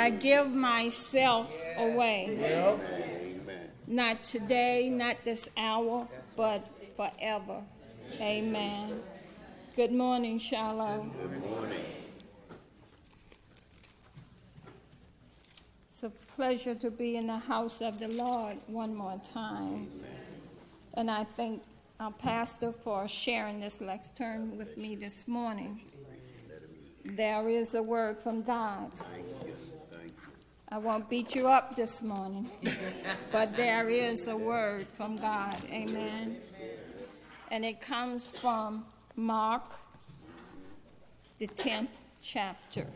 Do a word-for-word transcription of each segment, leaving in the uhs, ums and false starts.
I give myself away. Well, Not today, not this hour, but forever. Amen. Good morning, Shalom. good morning. It's a pleasure to be in the house of the Lord one more time. And I thank our pastor for sharing this lectern with me this morning. There is a word from God. I won't beat you up this morning, but there is a word from God. Amen. And it comes from Mark, the tenth chapter.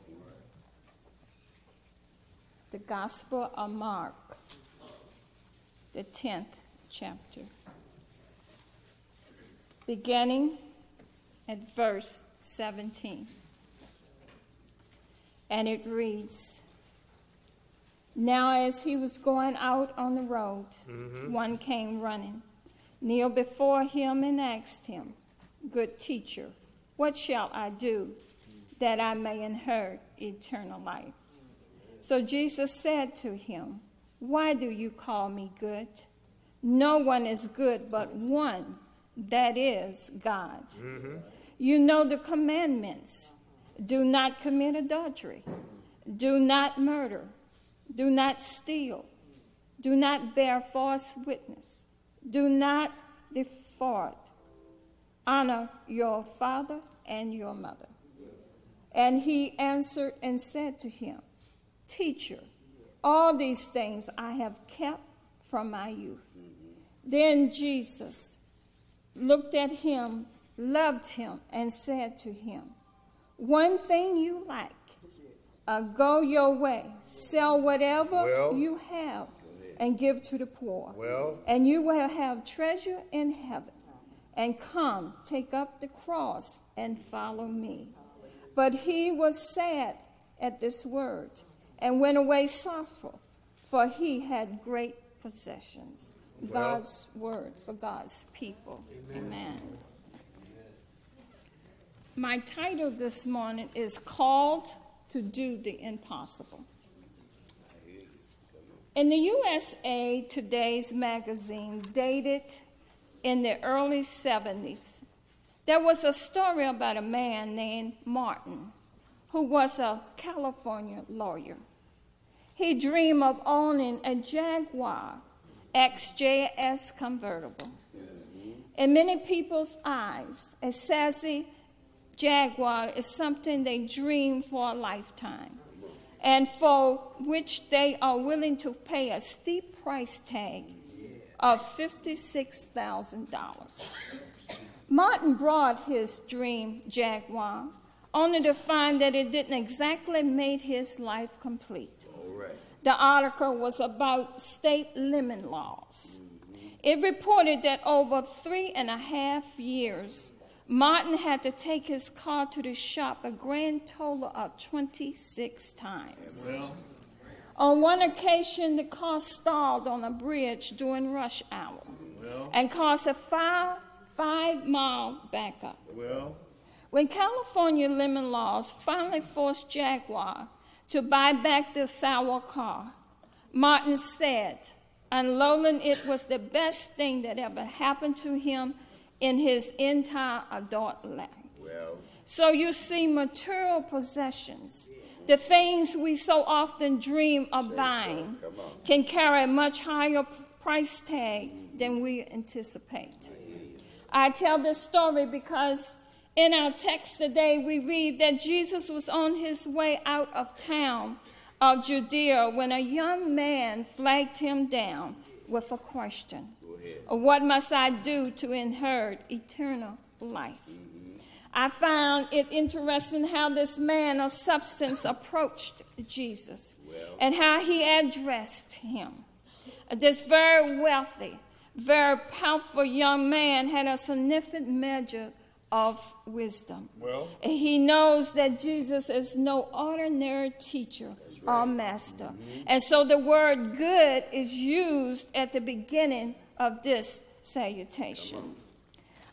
The Gospel of Mark, the tenth chapter. Beginning at verse seventeen. And it reads, Now as he was going out on the road, mm-hmm. one came running, kneeled before him and asked him, Good teacher, what shall I do that I may inherit eternal life? So Jesus said to him, Why do you call me good? No one is good but one, that is God. Mm-hmm. You know the commandments. Do not commit adultery. Do not murder. Do not steal. Do not bear false witness. Do not defraud. Honor your father and your mother. And he answered and said to him, Teacher, all these things I have kept from my youth. Then Jesus looked at him, loved him, and said to him, One thing you lack. Uh, go your way, sell whatever well, you have, and give to the poor. Well, and you will have treasure in heaven. And come, take up the cross and follow me. But he was sad at this word and went away sorrowful, for he had great possessions. Well, God's word for God's people. Amen. Amen. My title this morning is Called to Do the Impossible. In the U S A Today's magazine, dated in the early seventies, there was a story about a man named Martin, who was a California lawyer. He dreamed of owning a Jaguar X J S convertible. In many people's eyes, a sassy Jaguar is something they dream for a lifetime, and for which they are willing to pay a steep price tag of fifty-six thousand dollars. Martin brought his dream Jaguar, only to find that it didn't exactly make his life complete. all right. The article was about state limit laws. It reported that over three and a half years, Martin had to take his car to the shop a grand total of twenty-six times. Well, On one occasion, the car stalled on a bridge during rush hour well, and caused a five, five-mile backup. well, When California limit laws finally forced Jaguar to buy back the sour car, Martin said unloading it was the best thing that ever happened to him in his entire adult life. well, So you see, material possessions, the things we so often dream of buying, come on. can carry a much higher price tag than we anticipate. I tell this story because in our text today we read that Jesus was on his way out of town of Judea when a young man flagged him down with a question. What must I do to inherit eternal life? Mm-hmm. I found it interesting how this man of substance approached Jesus well, and how he addressed him. This very wealthy, very powerful young man had a significant measure of wisdom. Well, he knows that Jesus is no ordinary teacher right. or master. Mm-hmm. And so the word good is used at the beginning of this salutation.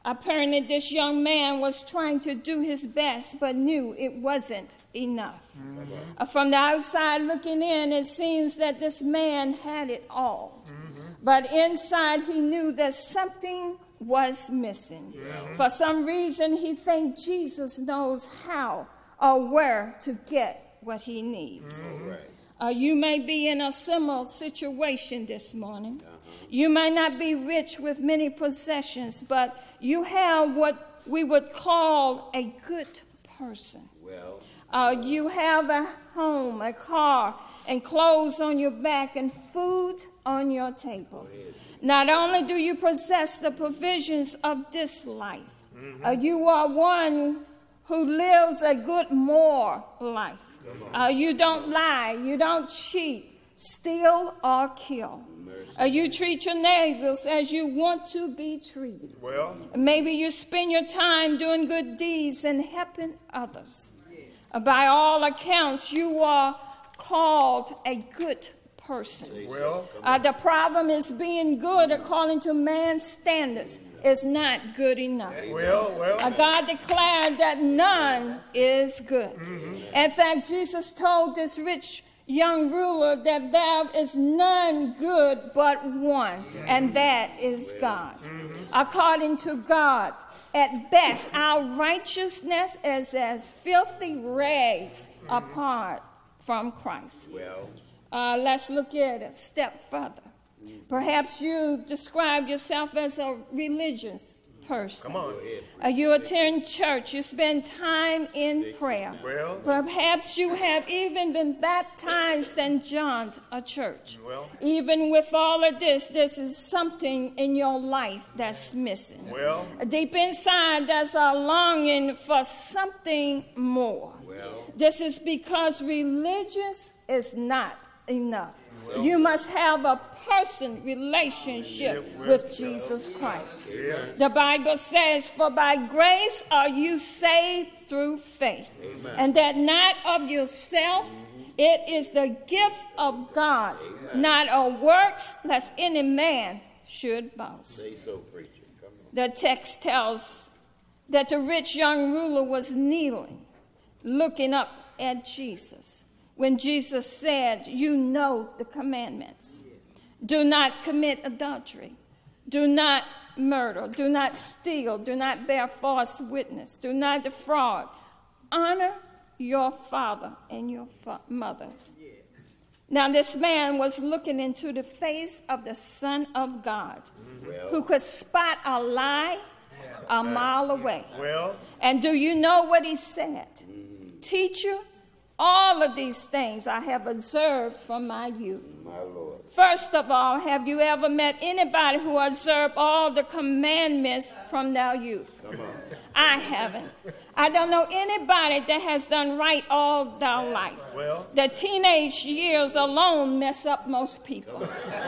Apparently, this young man was trying to do his best, but knew it wasn't enough. Mm-hmm. Uh, from the outside looking in, it seems that this man had it all. Mm-hmm. But inside, he knew that something was missing. Mm-hmm. For some reason, he thinks Jesus knows how or where to get what he needs. Mm-hmm. Uh, you may be in a similar situation this morning. Uh-huh. You might not be rich with many possessions, but you have what we would call a good person. Well, uh, you have a home, a car, and clothes on your back and food on your table. Not only do you possess the provisions of this life, mm-hmm. uh, you are one who lives a good moral life. Uh, you don't lie, you don't cheat, steal, or kill. Uh, you treat your neighbors as you want to be treated. Well, maybe you spend your time doing good deeds and helping others. Uh, by all accounts, you are called a good person. Well, uh, the problem is being good according to man's standards is not good enough. Well, well. Uh, God declared that none is good. Mm-hmm. In fact, Jesus told this rich young ruler that there is none good but one, and that is God. Mm-hmm. According to God, at best, our righteousness is as filthy rags mm-hmm. apart from Christ. Well, uh, let's look at it a step further. Mm-hmm. Perhaps you describe yourself as a religious person. Come on. Uh, you attend church. You spend time in prayer. Well, perhaps you have even been baptized and joined a church. Well, even with all of this, this is something in your life that's missing. Well, deep inside, there's a longing for something more. Well, this is because religious is not enough. Well, you must have a person relationship yeah, with Jesus Christ. Yeah. The Bible says, for by grace are you saved through faith. Amen. And that not of yourself, mm-hmm. it is the gift of God, Amen. Not of works, lest any man should boast. Say so, preacher. Come on. The text tells that the rich young ruler was kneeling, looking up at Jesus. When Jesus said, you know the commandments. Do not commit adultery. Do not murder. Do not steal. Do not bear false witness. Do not defraud. Honor your father and your fa- mother. Now this man was looking into the face of the Son of God, well, who could spot a lie a mile away. Well, and do you know what he said? Teacher, all of these things I have observed from my youth. My Lord. First of all, have you ever met anybody who observed all the commandments from their youth? Come on. I haven't. I don't know anybody that has done right all their life. Well, the teenage years alone mess up most people.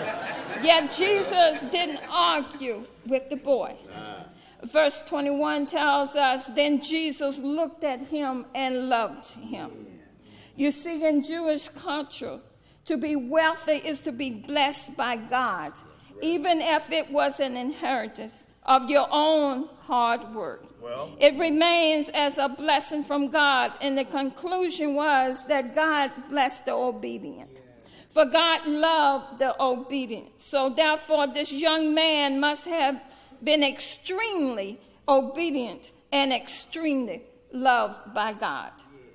Yet Jesus didn't argue with the boy. Nah. Verse twenty-one tells us, then Jesus looked at him and loved him. You see, in Jewish culture, to be wealthy is to be blessed by God, even if it was an inheritance of your own hard work. Well, it remains as a blessing from God, and the conclusion was that God blessed the obedient. For God loved the obedient. So therefore, this young man must have been extremely obedient and extremely loved by God.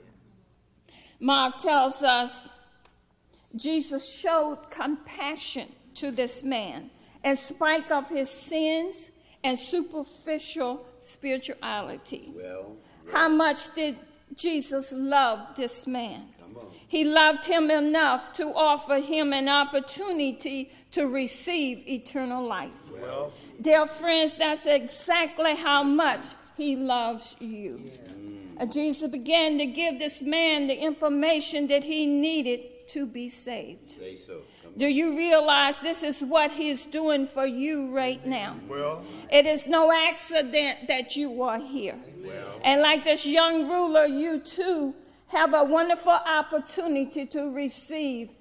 Mark tells us Jesus showed compassion to this man in spite of his sins and superficial spirituality. Well, well. How much did Jesus love this man? He loved him enough to offer him an opportunity to receive eternal life. Well, dear friends, that's exactly how much he loves you. Yeah. Jesus began to give this man the information that he needed to be saved. Say so. Do you realize this is what he's doing for you right now? Well, it is no accident that you are here. Well, and like this young ruler, you too have a wonderful opportunity to receive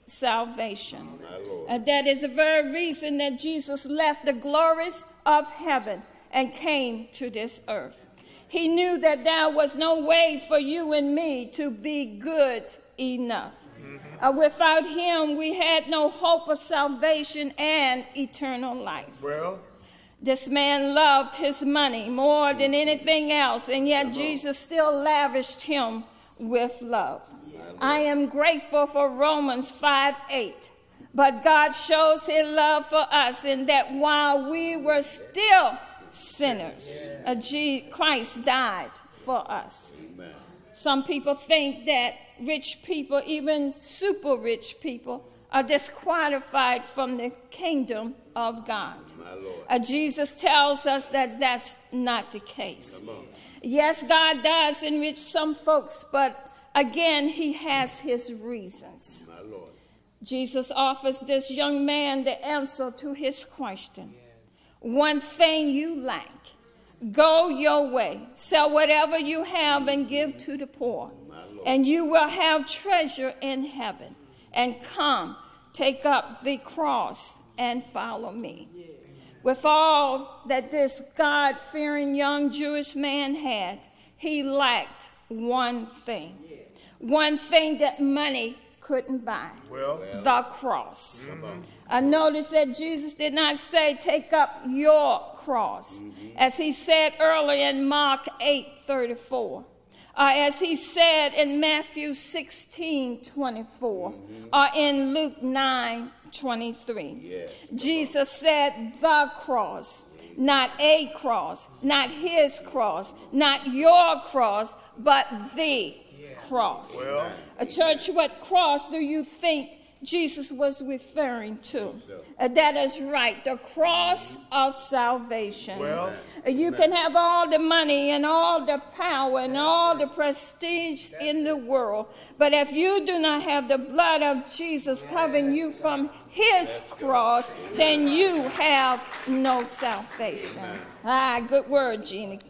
salvation. And that is the very reason that Jesus left the glories of heaven and came to this earth. He knew that there was no way for you and me to be good enough. Mm-hmm. Uh, without him, we had no hope of salvation and eternal life. Well, this man loved his money more than anything else, and yet Jesus still lavished him with love. I am grateful for Romans five eight. But God shows his love for us in that while we were still sinners, uh, Christ died for us. Amen. Some people think that rich people, even super rich people, are disqualified from the kingdom of God. Uh, Jesus tells us that that's not the case. Yes, God does enrich some folks, but again, he has his reasons. My Lord. Jesus offers this young man the answer to his question. Yes. One thing you lack. Go your way. Sell whatever you have and give to the poor. And you will have treasure in heaven. And come, take up the cross and follow me. Yeah. With all that this God-fearing young Jewish man had, he lacked one thing. Yeah. One thing that money couldn't buy. Well, the cross. Mm-hmm. I noticed that Jesus did not say, take up your cross. Mm-hmm. As he said earlier in Mark eight thirty-four. Uh, as he said in Matthew sixteen twenty-four. Mm-hmm. Or in Luke nine twenty-three. Yes. Jesus said the cross. Not a cross. Not his cross. Not your cross. But the cross. Well, a church, what cross do you think Jesus was referring to? Uh, that is right, the cross of salvation. Well, uh, you can have all the money and all the power and all the prestige in the world, but if you do not have the blood of Jesus covering you from his cross, then you have no salvation. Ah, good word, Jeannie.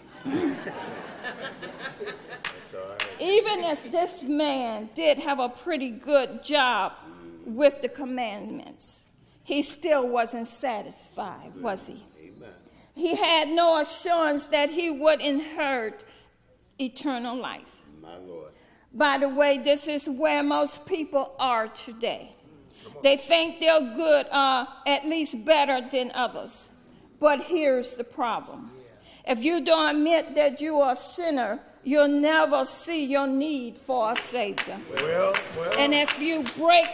Even as this man did have a pretty good job with the commandments, he still wasn't satisfied, was he? Amen. He had no assurance that he would inherit eternal life. My Lord. By the way, this is where most people are today. They think they're good, uh, at least better than others. But here's the problem. If you don't admit that you are a sinner, you'll never see your need for a Savior. Well, well. And if you break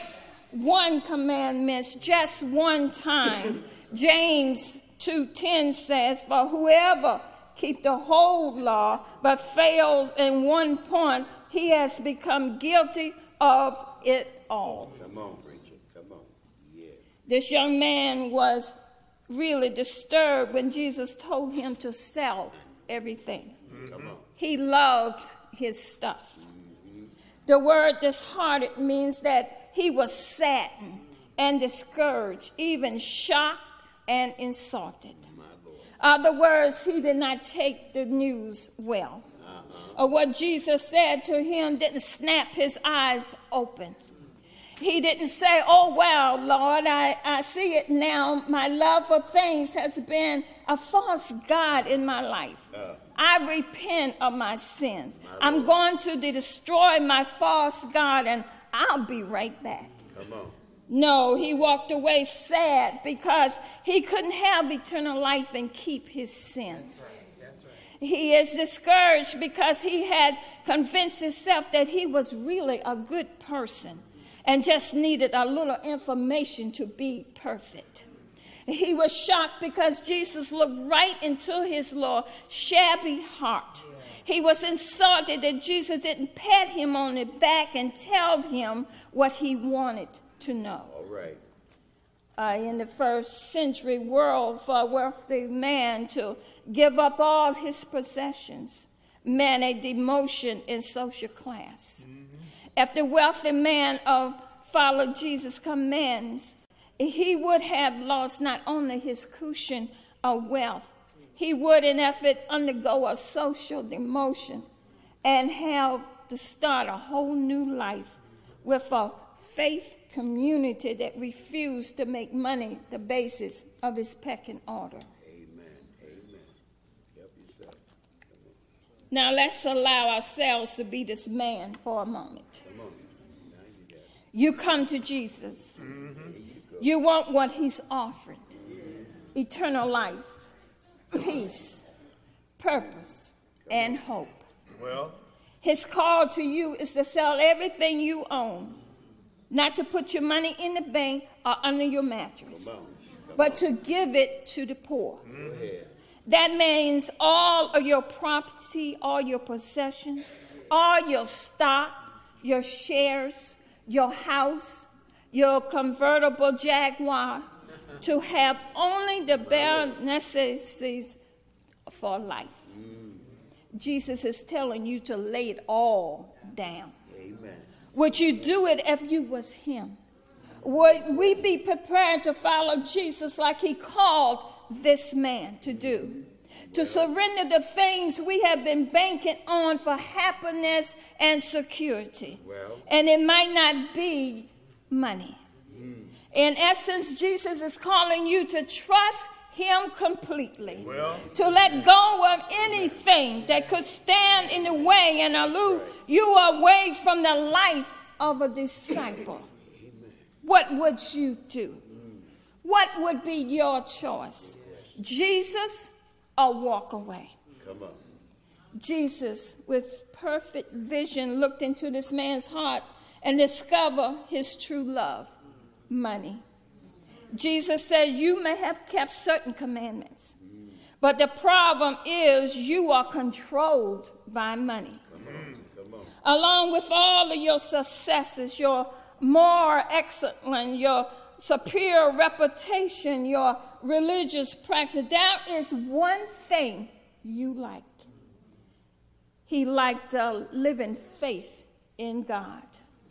one commandment just one time, James two ten says, for whoever keeps the whole law but fails in one point, he has become guilty of it all. Come on, preacher. Come on. Yeah. This young man was really disturbed when Jesus told him to sell everything. Mm-hmm. He loved his stuff. Mm-hmm. The word disheartened means that he was saddened and discouraged, even shocked and insulted. Other words, he did not take the news well. Uh-huh. Or what Jesus said to him didn't snap his eyes open. He didn't say, oh, well, Lord, I, I see it now. My love for things has been a false god in my life. Uh, I repent of my sins. My I'm going to destroy my false god, and I'll be right back. Come on. No, he walked away sad because he couldn't have eternal life and keep his sin. That's right. That's right. He is discouraged because he had convinced himself that he was really a good person and just needed a little information to be perfect. He was shocked because Jesus looked right into his little shabby heart. He was insulted that Jesus didn't pat him on the back and tell him what he wanted to know. All right. Uh, in the first century world, for a wealthy man to give up all his possessions meant a demotion in social class. Mm-hmm. If the wealthy man uh, followed Jesus' commands, he would have lost not only his cushion of wealth, he would in effort undergo a social demotion and have to start a whole new life with a faith community that refused to make money the basis of his pecking order. Amen. Amen. Now let's allow ourselves to be this man for a moment. Come on. Now you got it. You come to Jesus. Mm-hmm. You want what he's offered. Eternal life, peace, purpose, and hope. Well, his call to you is to sell everything you own, not to put your money in the bank or under your mattress, Come on. Come but to give it to the poor. Go ahead. That means all of your property, all your possessions, all your stock, your shares, your house, your convertible Jaguar, to have only the bare necessities for life. Mm. Jesus is telling you to lay it all down. Amen. Would you do it if you was him? Would we be prepared to follow Jesus like he called this man to do? To surrender the things we have been banking on for happiness and security. Well. And it might not be money. Mm. In essence, Jesus is calling you to trust him completely. Well. To let go of anything that could stand in the way and allude you away from the life of a disciple. Amen. What would you do? What would be your choice? Jesus or walk away? Come on. Jesus, with perfect vision, looked into this man's heart and discovered his true love, money. Jesus said, you may have kept certain commandments, but the problem is you are controlled by money. Come on. Come on. Along with all of your successes, your moral excellence, your superior reputation, your religious practice, there is one thing you like. He liked a living faith in God.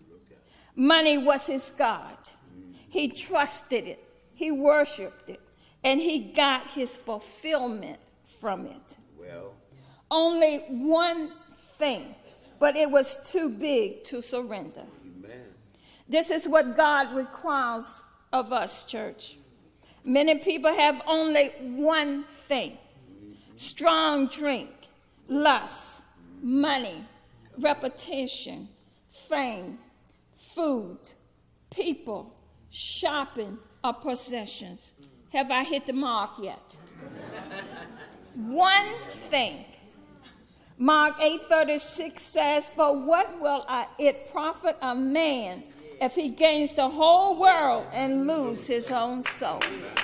Money was his God. He trusted it. He worshiped it. And he got his fulfillment from it. Well. Only one thing, but it was too big to surrender. Amen. This is what God requires of us, church. Many people have only one thing: strong drink, lust, money, reputation, fame, food, people, shopping, or possessions. Have I hit the mark yet? One thing. Mark eight thirty-six says, for what will it profit a man if he gains the whole world and lose his own soul?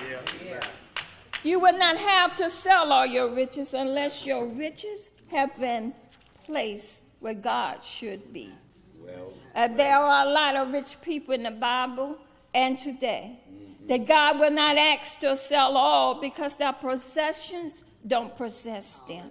You would not have to sell all your riches unless your riches have been placed where God should be. Well. Uh, there are a lot of rich people in the Bible and today that God will not ask to sell all because their possessions don't possess them.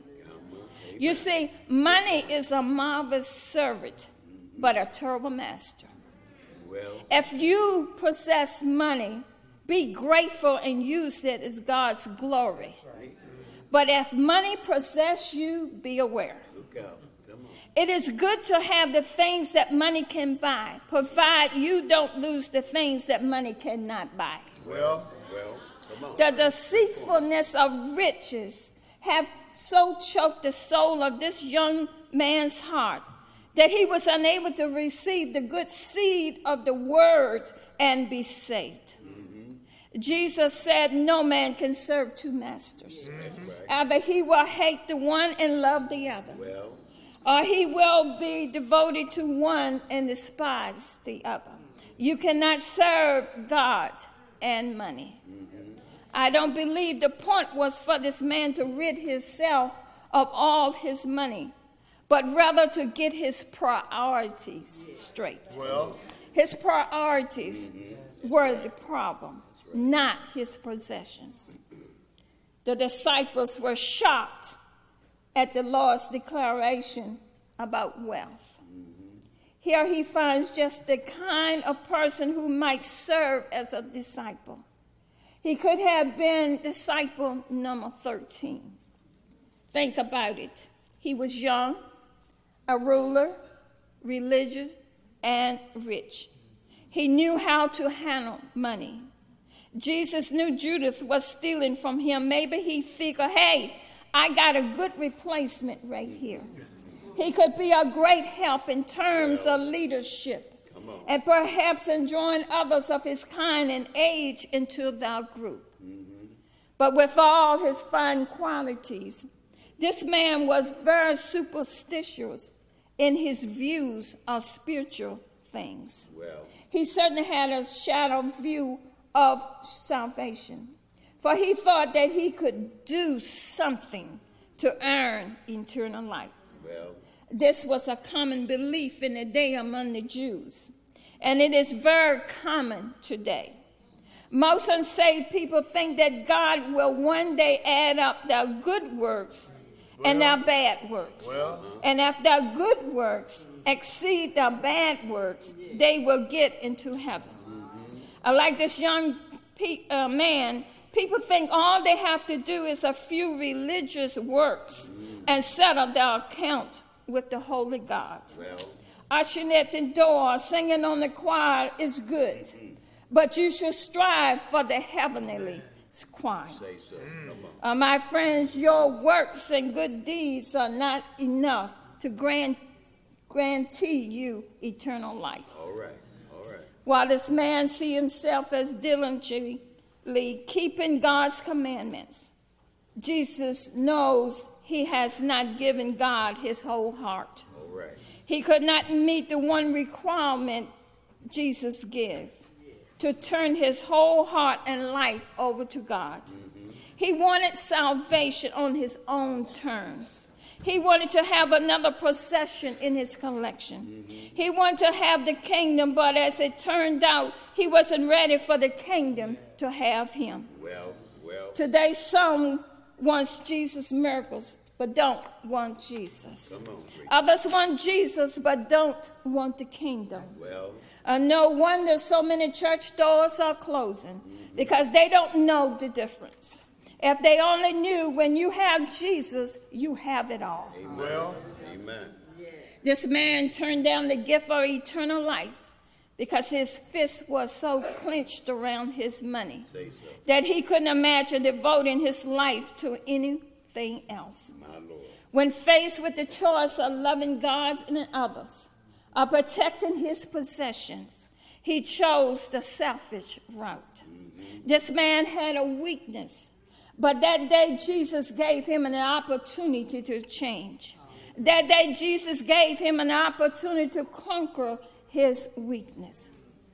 You see, money is a marvelous servant, but a terrible master. Well. If you possess money, be grateful and use it as God's glory. Right. But if money possess you, be aware. Look out. Come on. It is good to have the things that money can buy, provided you don't lose the things that money cannot buy. Well. Well. Come on. The deceitfulness of riches have so choked the soul of this young man's heart that he was unable to receive the good seed of the word and be saved. Mm-hmm. Jesus said no man can serve two masters. Mm-hmm. Either he will hate the one and love the other, Well. or he will be devoted to one and despise the other. You cannot serve God and money. Mm-hmm. I don't believe the point was for this man to rid himself of all his money, but rather to get his priorities straight. Well. His priorities were the problem, not his possessions. The disciples were shocked at the Lord's declaration about wealth. Here he finds just the kind of person who might serve as a disciple. He could have been disciple number thirteen. Think about it. He was young, a ruler, religious, and rich. He knew how to handle money. Jesus knew Judas was stealing from him. Maybe he figured, hey, I got a good replacement right here. He could be a great help in terms of leadership and perhaps in drawing others of his kind and age into their group. Mm-hmm. But with all his fine qualities, this man was very superstitious in his views of spiritual things. Well. He certainly had a shadow view of salvation, for he thought that he could do something to earn eternal life. Well. This was a common belief in the day among the Jews, and it is very common today. Most unsaved people think that God will one day add up their good works well, and their bad works. Well, and if their good works exceed their bad works, they will get into heaven. Mm-hmm. Like this young pe- uh, man, people think all they have to do is a few religious works mm-hmm. and settle their account with the holy God. Well, ushering at the door, singing on the choir is good, mm-hmm. but you should strive for the heavenly choir. Say so. Come on. Uh, my friends, your works and good deeds are not enough to grant, guarantee you eternal life. All right, all right. While this man see himself as diligently keeping God's commandments, Jesus knows he has not given God his whole heart. All right. He could not meet the one requirement Jesus gave, to turn his whole heart and life over to God. Mm-hmm. He wanted salvation on his own terms. He wanted to have another possession in his collection. Mm-hmm. He wanted to have the kingdom, but as it turned out, he wasn't ready for the kingdom to have him. Well, well. Today, some wants Jesus' miracles, but don't want Jesus. Come on, others want Jesus, but don't want the kingdom. Well. Uh, no wonder so many church doors are closing, mm-hmm. because they don't know the difference. If they only knew when you have Jesus, you have it all. Amen. Well, amen. This man turned down the gift of eternal life because his fist was so clenched around his money so. that he couldn't imagine devoting his life to anything else. My Lord. When faced with the choice of loving God and others, of protecting his possessions, he chose the selfish route. Mm-hmm. This man had a weakness, but that day Jesus gave him an opportunity to change. That day Jesus gave him an opportunity to conquer his weakness.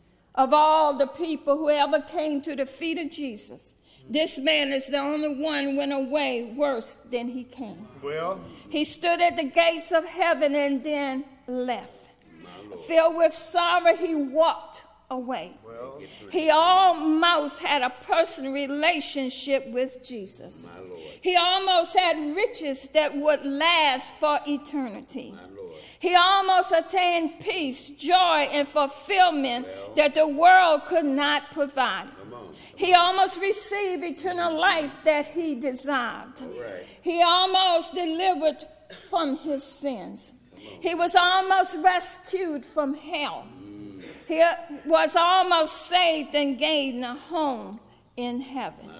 Of all the people who ever came to the feet of Jesus, this man is the only one who went away worse than he came. Well, he stood at the gates of heaven and then left. Filled with sorrow, he walked away. Well, he almost had a personal relationship with Jesus. He almost had riches that would last for eternity. He almost attained peace, joy, and fulfillment well, that the world could not provide. He almost received eternal life that he desired. Right. He almost delivered from his sins. He was almost rescued from hell. Mm. He was almost saved and gained a home in heaven.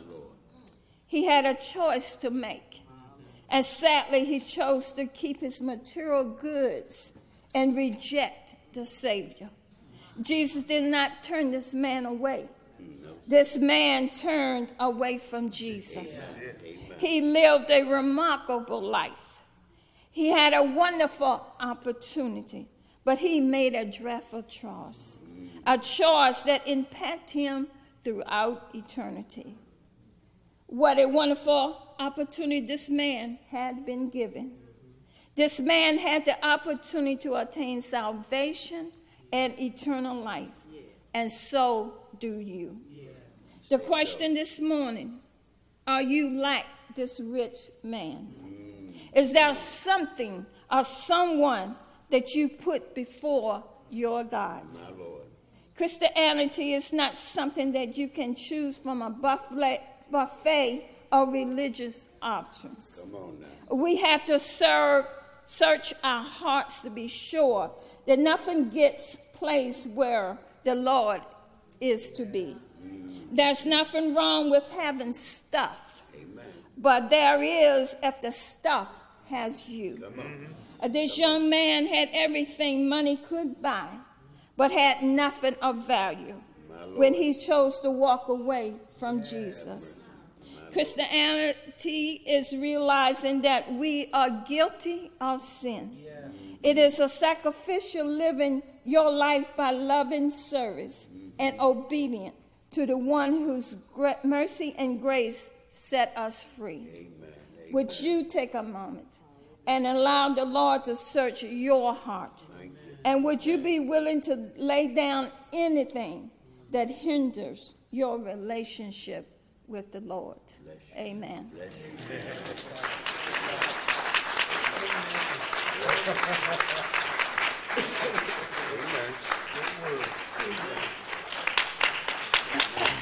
He had a choice to make. And sadly, he chose to keep his material goods and reject the Savior. Jesus did not turn this man away. This man turned away from Jesus. He lived a remarkable life. He had a wonderful opportunity, but he made a dreadful choice, a choice that impacted him throughout eternity. What a wonderful opportunity this man had been given. This man had the opportunity to attain salvation and eternal life, and so do you. The question this morning, are you like this rich man? Is there something or someone that you put before your God? My Lord. Christianity is not something that you can choose from a buffet, buffet of religious options. Come on now. We have to serve, search our hearts to be sure that nothing gets placed where the Lord is to be. Mm. There's nothing wrong with having stuff. Amen. but there is if the stuff has you. Come on. Uh, This young man had everything money could buy, but had nothing of value when he chose to walk away from Jesus. Christianity is realizing that we are guilty of sin. It is a sacrificial living your life by loving service and obedient to the one whose gra- mercy and grace set us free. Amen. Would you take a moment and allow the Lord to search your heart? Thank you. And would you be willing to lay down anything that hinders your relationship with the Lord? Amen. Bless you. Amen.